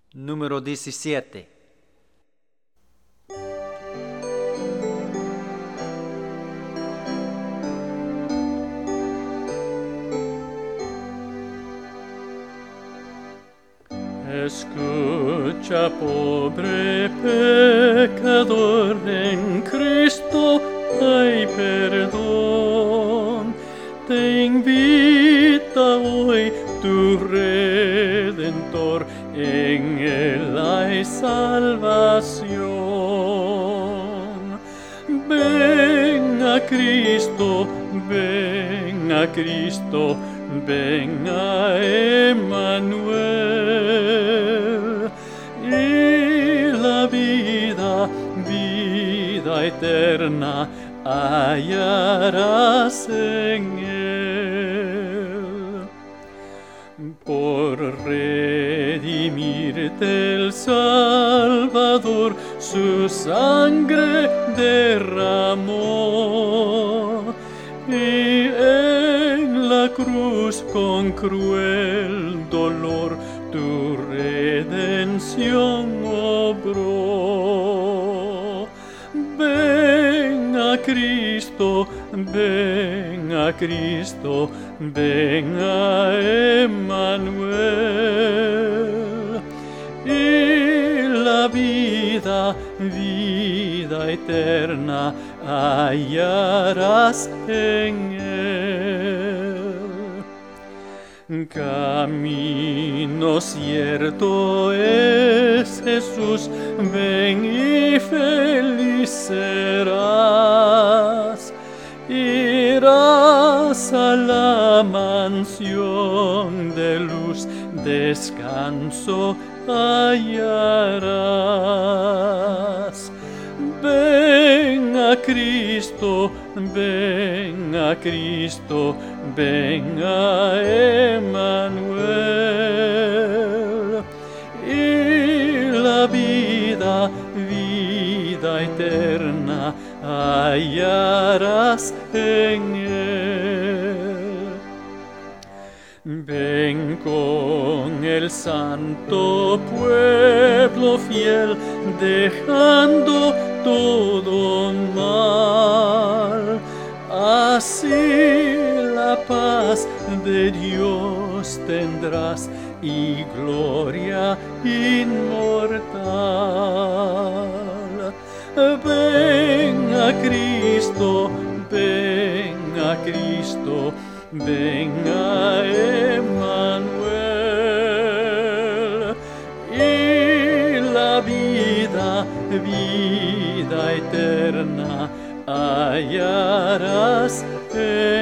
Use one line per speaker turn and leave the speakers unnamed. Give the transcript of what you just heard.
Número 17.
Escucha, pobre pecador, en Cristo hay perdón. Te invita hoy tu Redentor, en Él hay salvación. Ven a Cristo, ven a Cristo, ven a Emmanuel, y la vida, vida eterna, hallarás en Él. Por redimirte el Salvador su sangre derramó, y en la cruz con cruel dolor tu redención obró. Ven a Cristo, ven a Cristo, ven a Emmanuel, y la vida, vida eterna hallarás en Él. Camino cierto es Jesús, ven y feliz serás. Irás a la mansión de luz, descanso hallarás. Ven a Cristo, ven a Cristo, ven a Emmanuel, y la vida, vida eterna hallarás en Él. Ven con el santo pueblo fiel, dejando todo mal. Así la paz de Dios tendrás y gloria inmortal. Ven a Cristo, ven a Cristo, ven a Emmanuel, y la vida, vida eterna hallarás en